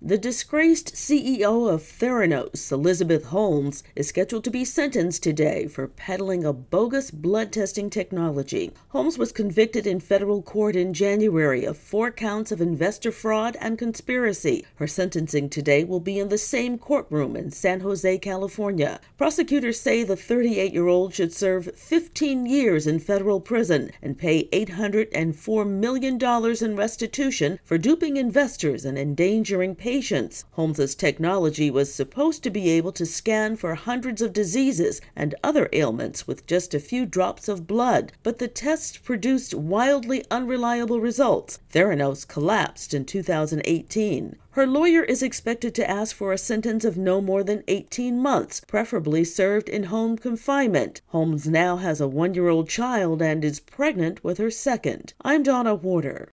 The disgraced CEO of Theranos, Elizabeth Holmes, is scheduled to be sentenced today for peddling a bogus blood testing technology. Holmes was convicted in federal court in January of 4 counts of investor fraud and conspiracy. Her sentencing today will be in the same courtroom in San Jose, California. Prosecutors say the 38-year-old should serve 15 years in federal prison and pay $804 million in restitution for duping investors and endangering patients. Holmes's technology was supposed to be able to scan for hundreds of diseases and other ailments with just a few drops of blood, but the tests produced wildly unreliable results. Theranos collapsed in 2018. Her lawyer is expected to ask for a sentence of no more than 18 months, preferably served in home confinement. Holmes now has a 1-year-old child and is pregnant with her second. I'm Donna Warder.